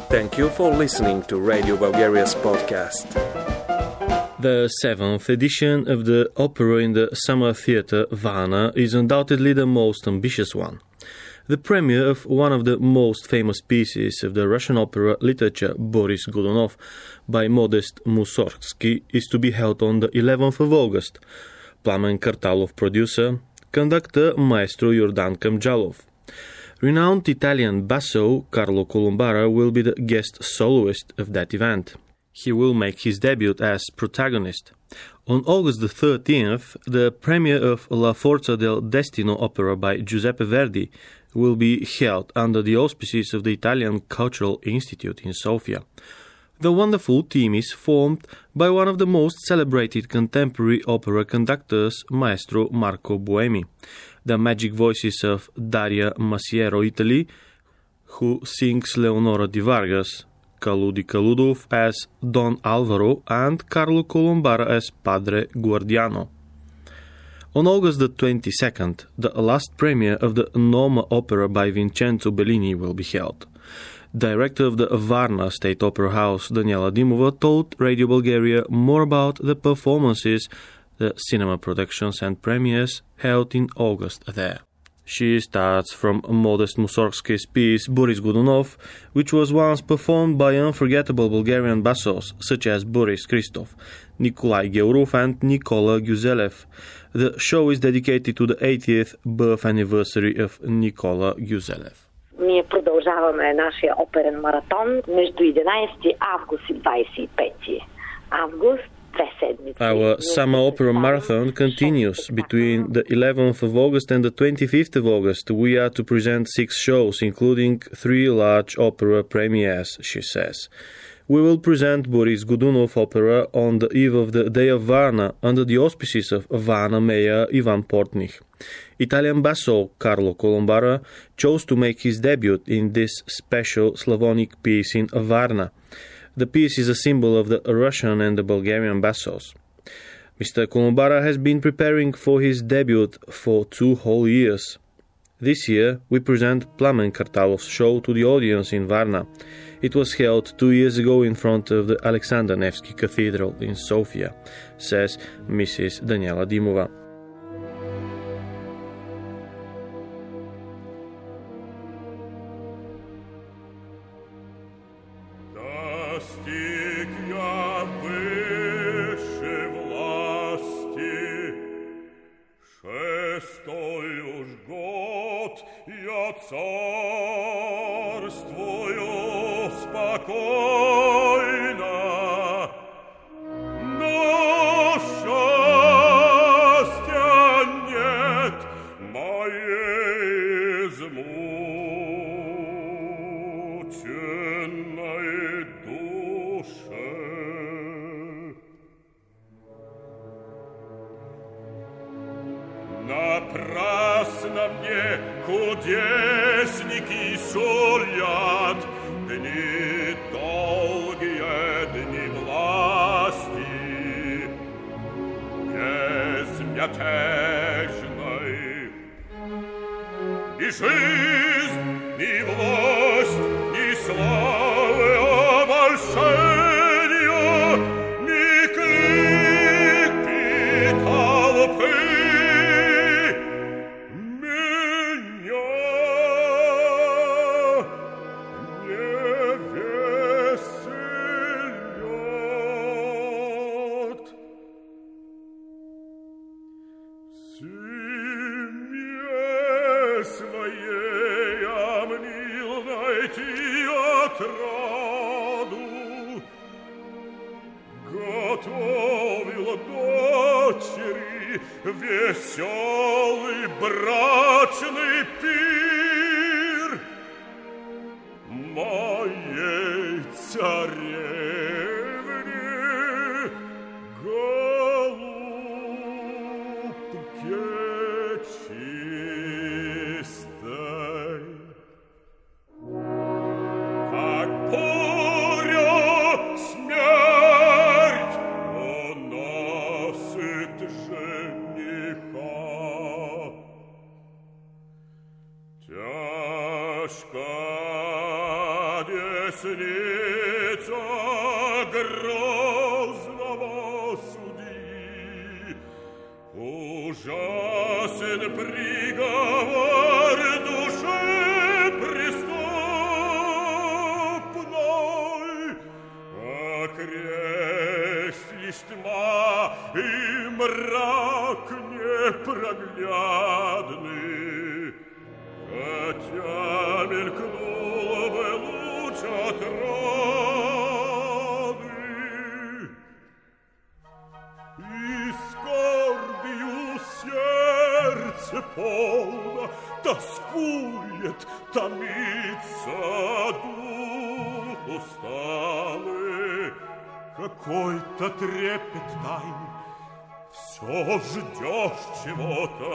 Thank you for listening to Radio Bulgaria's podcast. The 7th edition of the opera in the Summer Theatre Varna is undoubtedly the most ambitious one. The premiere of one of the most famous pieces of the Russian opera literature, Boris Godunov, by Modest Mussorgsky, is to be held on the 11th of August. Plamen Kartalov producer, conductor Maestro Yordan Kamjalov. Renowned Italian basso Carlo Colombara will be the guest soloist of that event. He will make his debut as protagonist. On August the 13th, the premiere of La Forza del Destino opera by Giuseppe Verdi will be held under the auspices of the Italian Cultural Institute in Sofia. The wonderful team is formed by one of the most celebrated contemporary opera conductors, Maestro Marco Buemi, the magic voices of Daria Masiero Italy, who sings Leonora di Vargas, Kaludi Kaludov as Don Alvaro, and Carlo Colombara as Padre Guardiano. On August the 22nd, the last premiere of the Noma opera by Vincenzo Bellini will be held. Director of the Varna State Opera House, Daniela Dimova, told Radio Bulgaria more about the performances, the cinema productions and premieres held in August there. She starts from Modest Mussorgsky's piece Boris Godunov, which was once performed by unforgettable Bulgarian bassos such as Boris Christov, Nikolai Geurov and Nikola Gyuzelev. The show is dedicated to the 80th birth anniversary of Nikola Gyuzelev. Ние продължаваме нашия оперен маратон между 11 август и 25 август. Our summer opera marathon continues. Between the 11th of August and the 25th of August, we are to present 6 shows, including 3 large opera premieres, she says. We will present Boris Godunov opera on the eve of the Day of Varna, under the auspices of Varna Mayor Ivan Portnikh. Italian basso Carlo Colombara chose to make his debut in this special Slavonic piece in Varna. The piece is a symbol of the Russian and the Bulgarian bassos. Mr. Colombara has been preparing for his debut for 2 whole years. This year, we present Plamen Kartalov's show to the audience in Varna. It was held 2 years ago in front of the Alexander Nevsky Cathedral in Sofia, says Mrs. Daniela Dimova. Достиг я выше власти, 6-й уж год я царствую спокойно, но счастья нет моей измученной душе. Напрасно мне кудесники сулят дни долгие, дни власти безмятежной. Ни жизнь, ни власть, ни славы обольщения, ни клики толпы меня не веселят. Семье своей обнил найти отраду, готовил дочери веселый брачный пир моей царевне, голубке чистой. Как буря смерть уносит жениха, тяжко Десница грозного суди, ужасен приговор душе преступной, окрест лишь тьма и мрак непроглядный, хотя мелькнул бы луч отрады, и скорбью сердце полно тоскует, томится дух усталый, какой-то трепет тайный, все ждешь чего-то.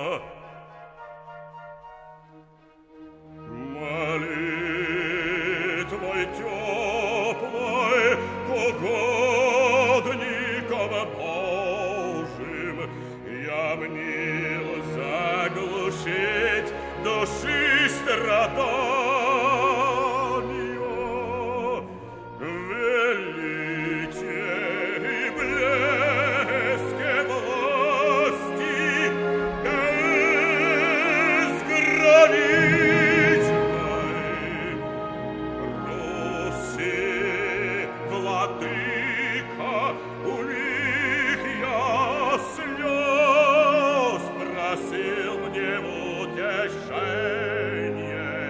Молитвой теплой к угодникам Божьим я мнил заглушить души страдания, величие и блеске власти безграничной. Руси, владыка, у них я слез просил мне в утешение.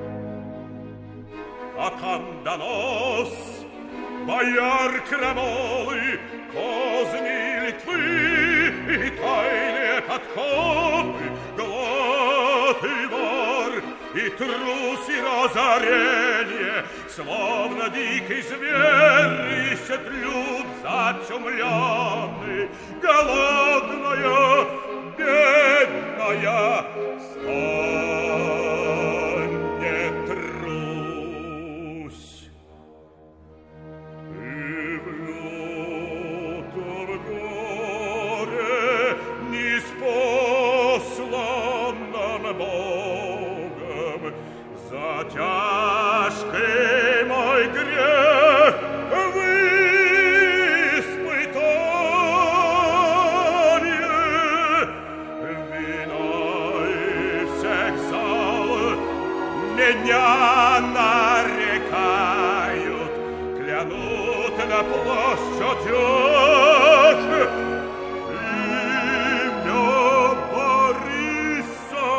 А Кандонос, бояр Крамолы, козни Литвы и тайные подкопы, глад и вор, и трус, и разорение, словно дикий зверь ищет люд зачумленный, голодная, бедная, станет Русь. И в лютом горе ниспосланном Богом за тяжкий мой грех в испытание, вина и всех зал меня нарекают, клянут на площадях имя Бориса.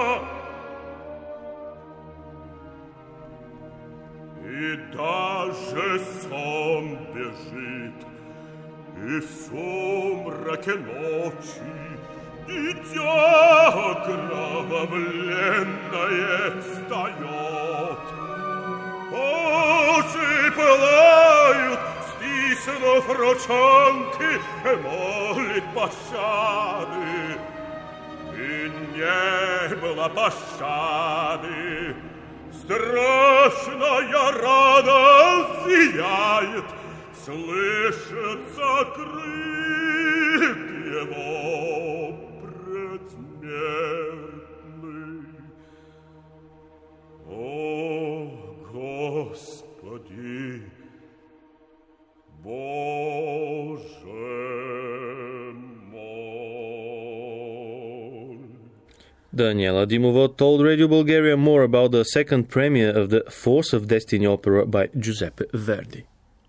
И даже сон бежит, и в сумраке ночи дитя кровавленное встает. Очи пылают, стиснув ручонки, молит пощады. И не было пощады. Страшная рана зияет, слышится крик его предсмертный. О, Господи, Боже мой! Daniela Dimova told Radio Bulgaria more about the second premiere of the Force of Destiny opera by Giuseppe Verdi.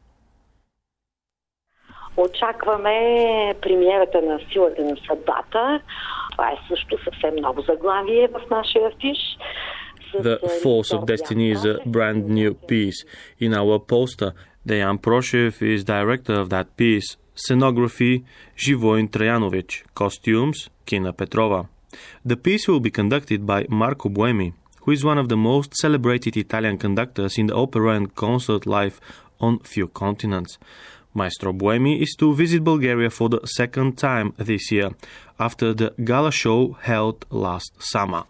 Очакваме премиерата на Силата на съдбата. Това е също съвсем ново заглавие в нашия афиш. The Force of Destiny is a brand new piece. In our poster, Dejan Proshev is director of that piece. Scenography, Živojin Trajanovic. Costumes, Kina Petrova. The piece will be conducted by Marco Buemi, who is one of the most celebrated Italian conductors in the opera and concert life on few continents. Maestro Buemi is to visit Bulgaria for the second time this year, after the gala show held last summer.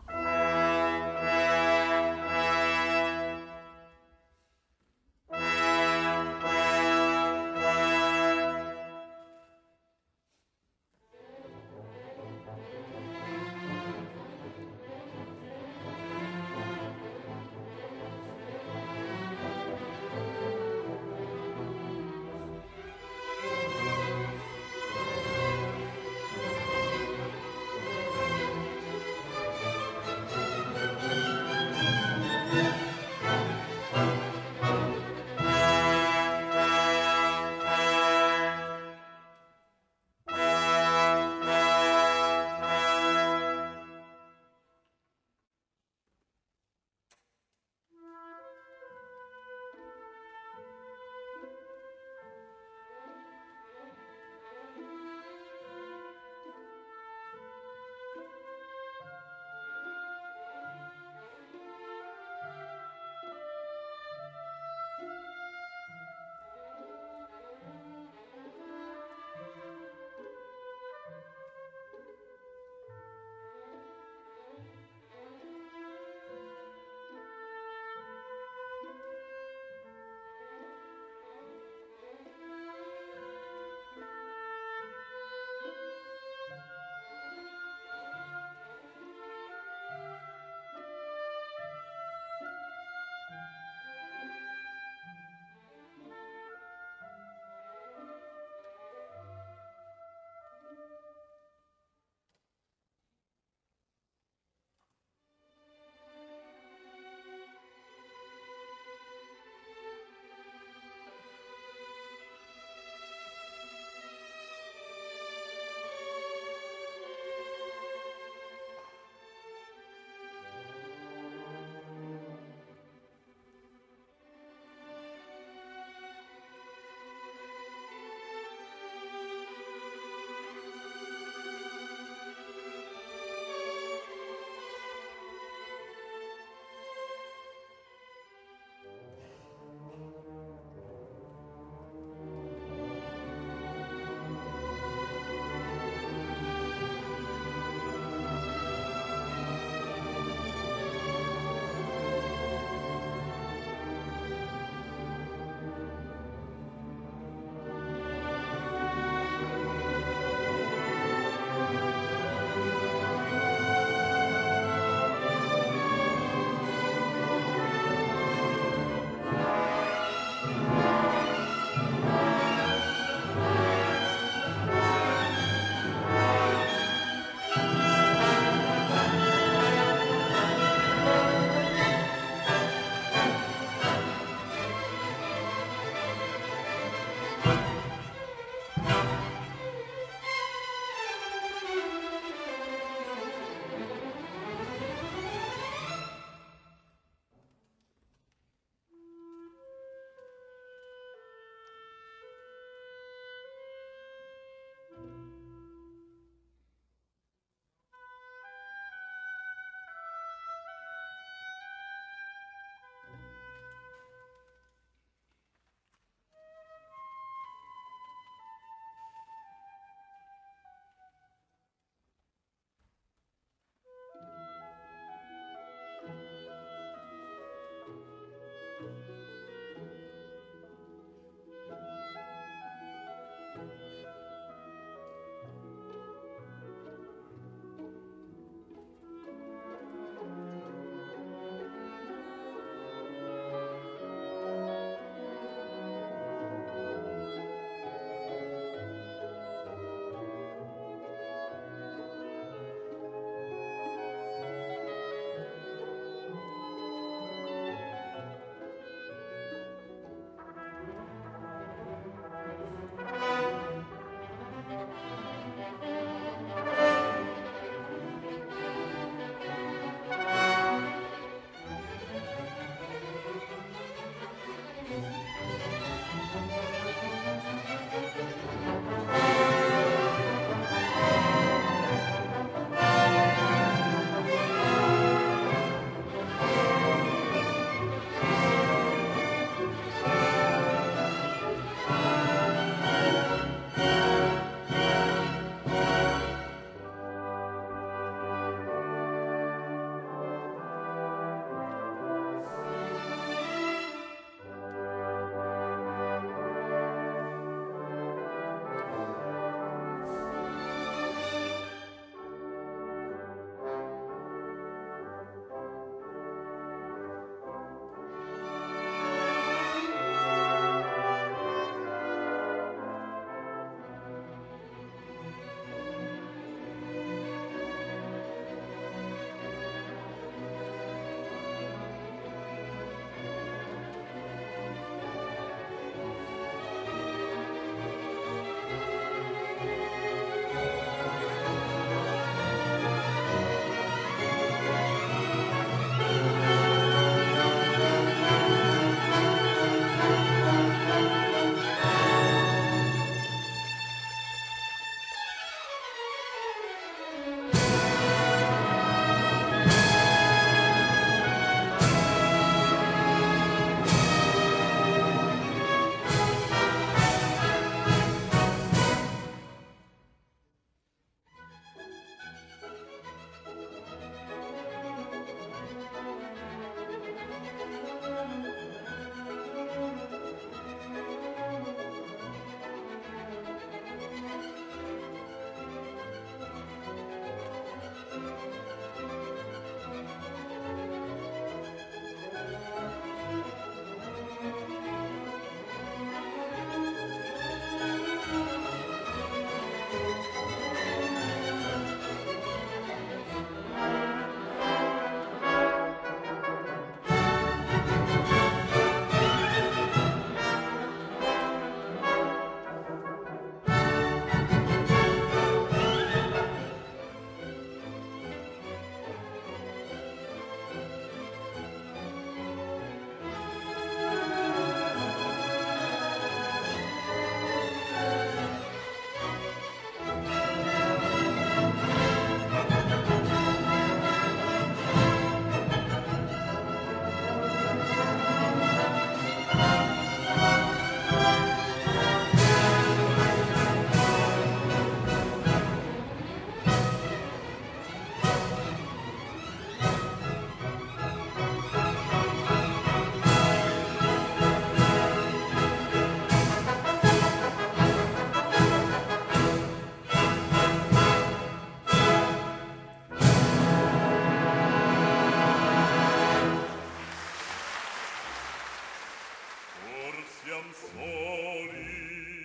siam soli.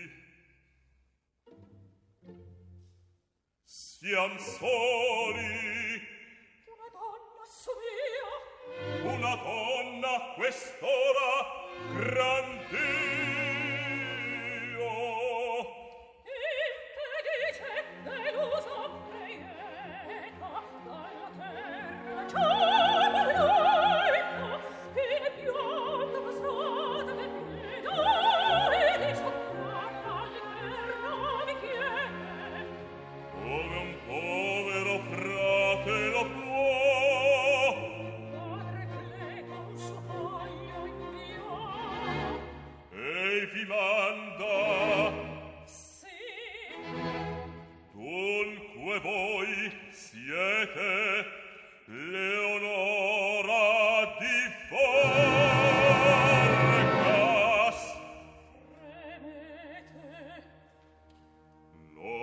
Siam soli. Una donna a quest'ora, gran Dio. Impedice delusa preieta dalla terra ciò marito e bionda strada vedo e di sopra all'eterno vi chiede Come un povero frate lo può. Vi manda. Sì. Dunque voi siete Leonora di Fargas. Fremete. No.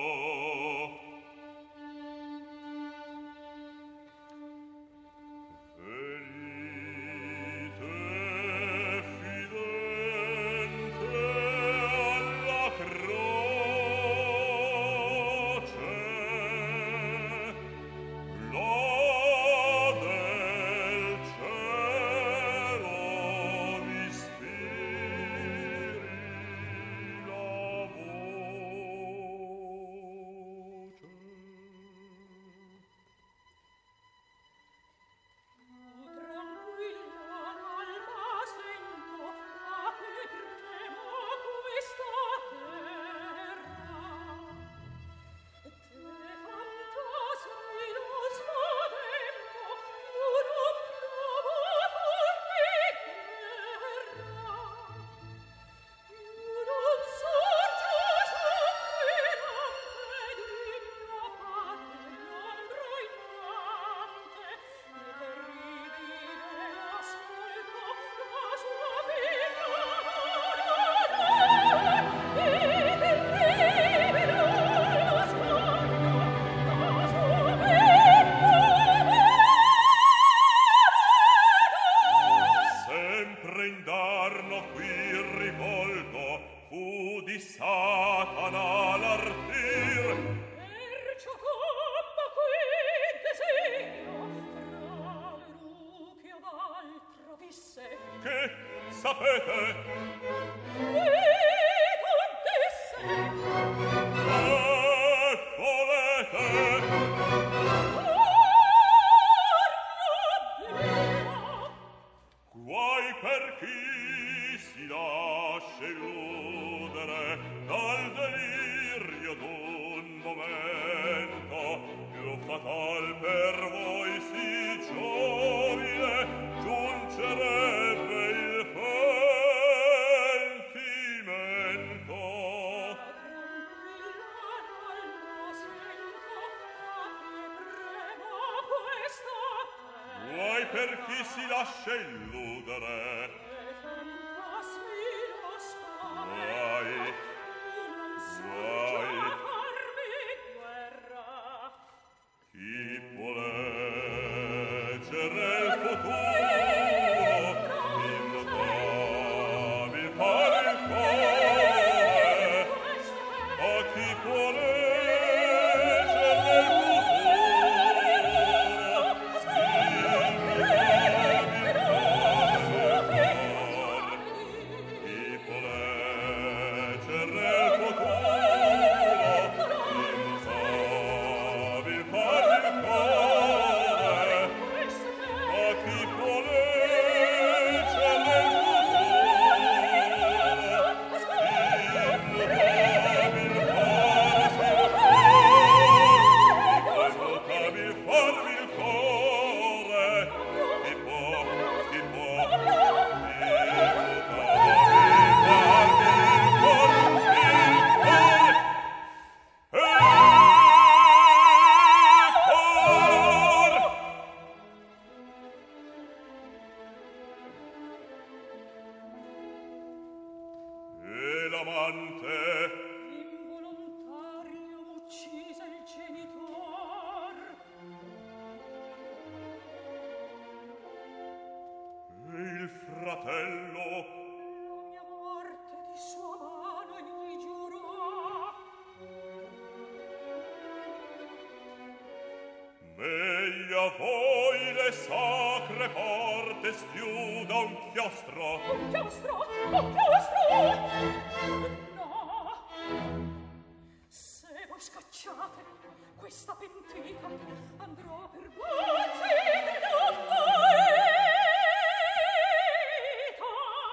Per chi si lascia illudere. Vai, vai. Chi può leggere il futuro, innotabile fare il cuore. A chi può leggere il fratello, mia a voi le sacre porte schiuda un chiostro. Un chiostro! Un chiostro! No! Se voi scacciate questa pentita, andrò per bozzi della vita.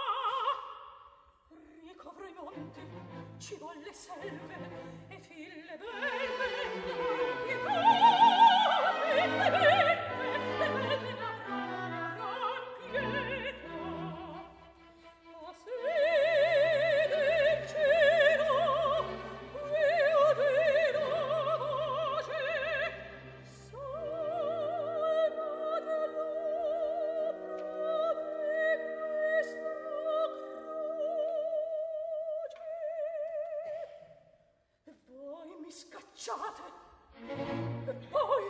Ricovro i monti, ci volle selve e fille belle, pietà, fille belle, avranno pietà. Ma se del cielo io di noce sarà dell'opera di questa croce. E voi mi scacciate, e poi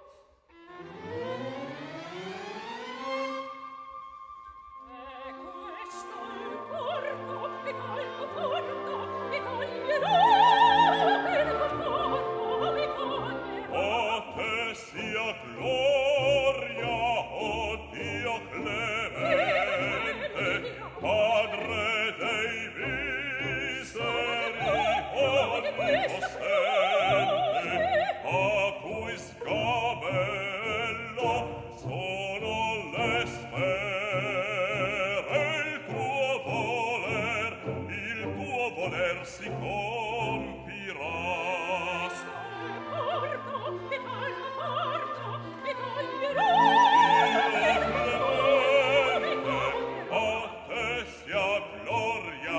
questo il porto, e calco porto, e toglierò, e porto, e toglierò. A te sia gloria, o Dio clemente, Padre dei miseri, onnipotente, a cui sgabello sono le sfere. Il tuo voler si compirà. Porto, e calco porto, e toglierò, A te sia gloria,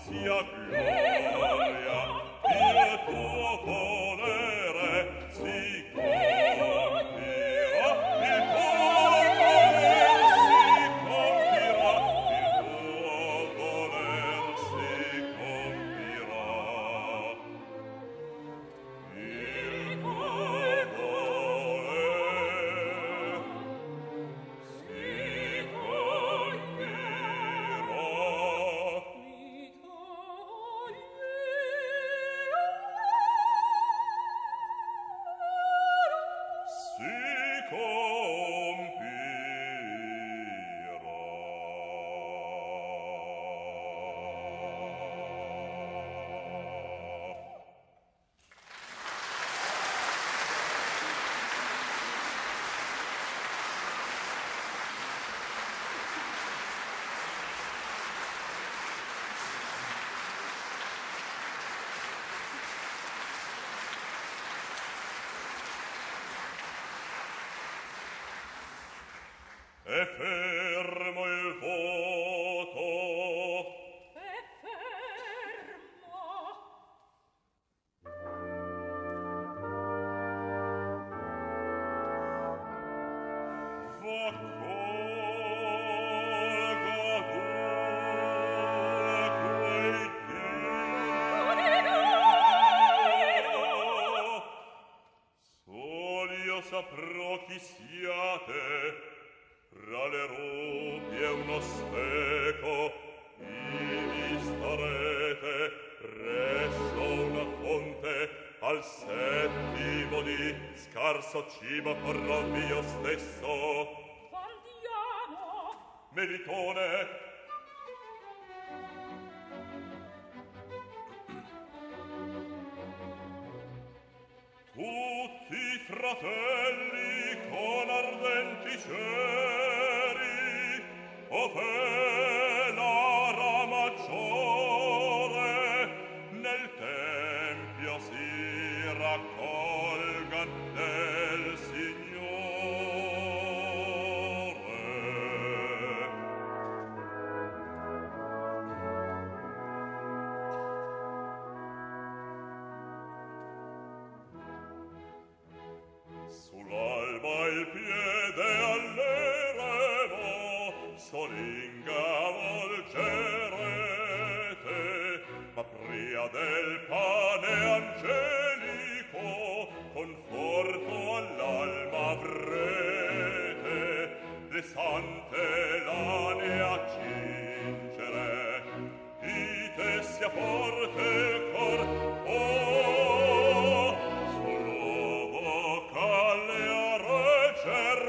il tuo volere si compirà. Il tuo voler si compirà. Il tuo voler si compirà. Si compirà. È fermo il voto. e fermo. Va Soli io saprò chi siate, tra le rupi e uno speco, ivi starete presso una fonte, al settimo di scarso cibo porrò io stesso. Andiamo. Melitone, tutti i fratelli con ardenti ceri, ove l'ara maggiore nel tempio si raccolgan del Signore. Sull'alba il piede allerevo, solinga volgerete, ma pria del pane angelico, conforto all'alma avrete, le sante lane a cingere, ite sia forte il cor, oh, sull'uovo calle a regger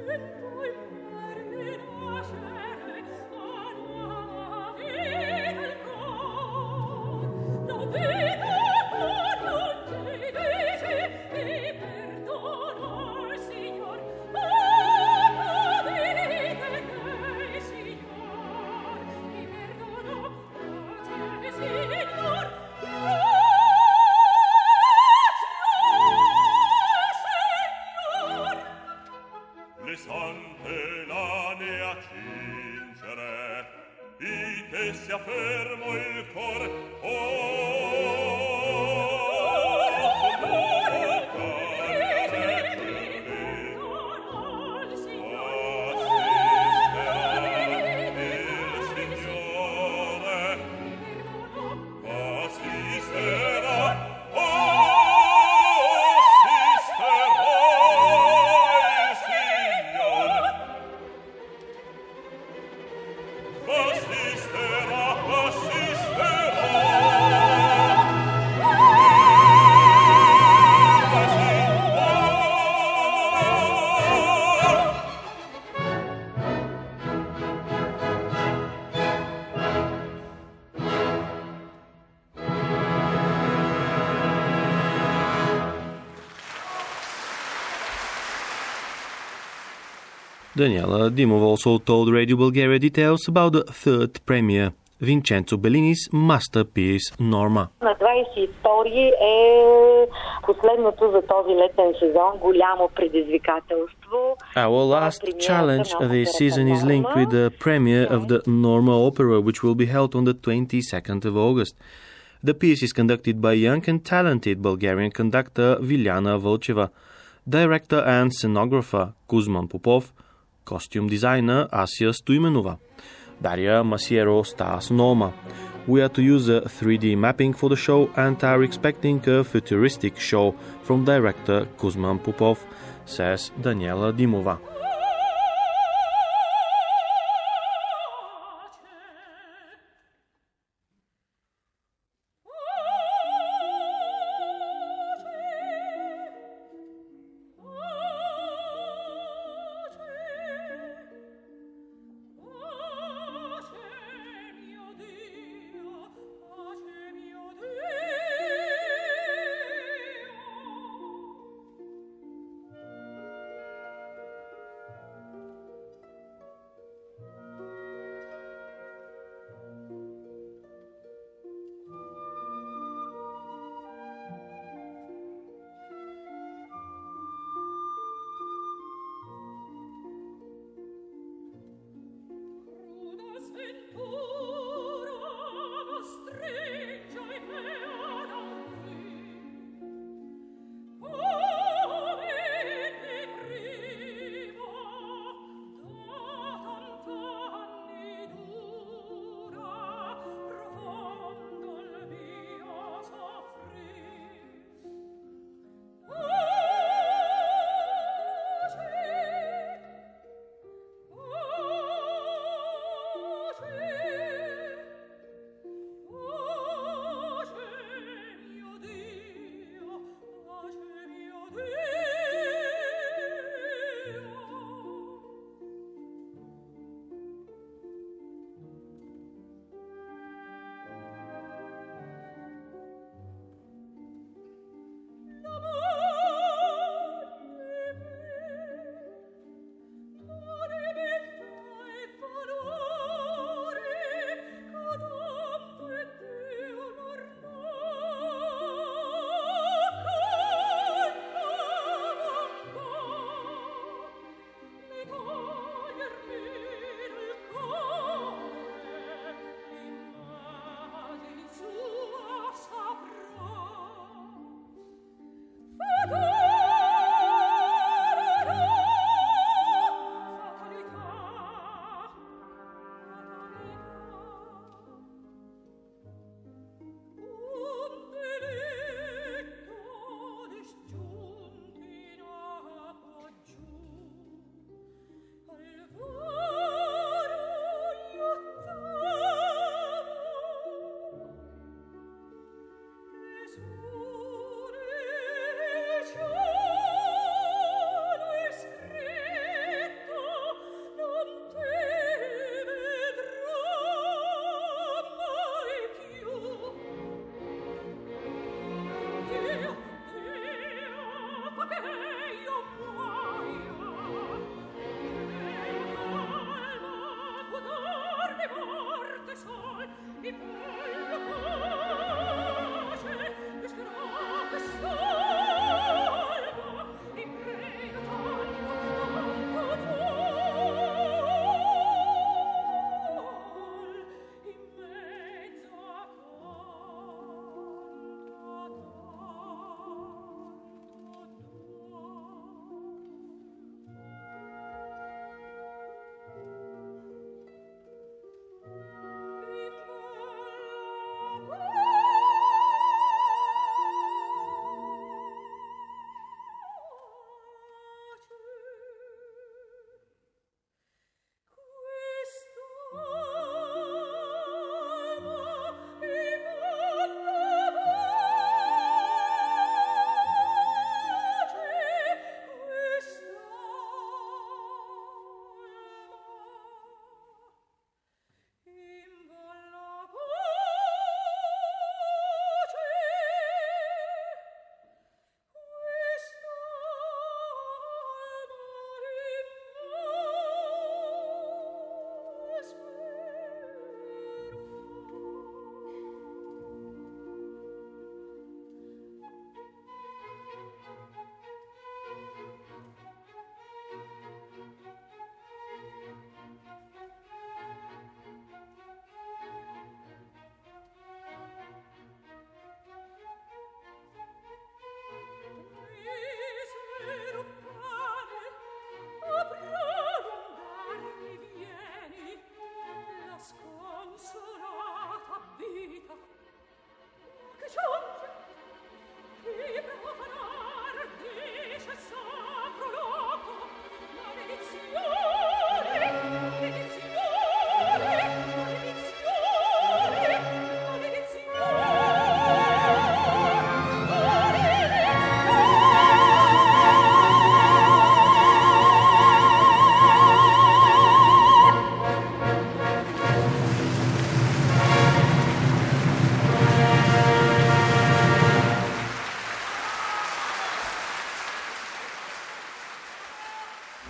Daniela Dimov also told Radio Bulgaria details about the third premiere, Vincenzo Bellini's masterpiece Norma. На 22 е последното за този летен сезон голямо предизвикателство. Our last challenge this season is linked with the premiere of the Norma opera, which will be held on the 22nd of August. The piece is conducted by young and talented Bulgarian conductor Viljana Volcheva, director and scenographer Kuzman Popov, costume designer Asia Stoimenova. Daria Masiero stars Norma. We are to use a 3D mapping for the show and are expecting a futuristic show from director Kuzman Popov, says Daniela Dimova.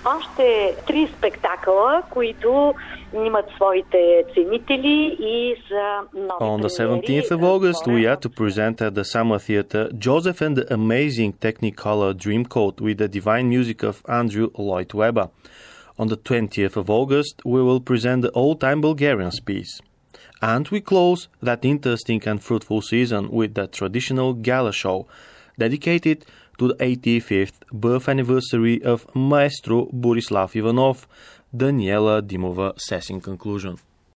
още 3 спектакъла, които имат своите ценители и са нови On the премиери. 17th of August, we are to present at the Summer Theatre Joseph and the Amazing Technicolor Dreamcoat with the divine music of Andrew Lloyd Webber. On the 20th of August, we will present the old-time Bulgarians piece. And we close that interesting and fruitful season with the traditional gala show, dedicated to the 85th birth anniversary of Maestro Borislav Ivanov. Daniela Dimova says in conclusion.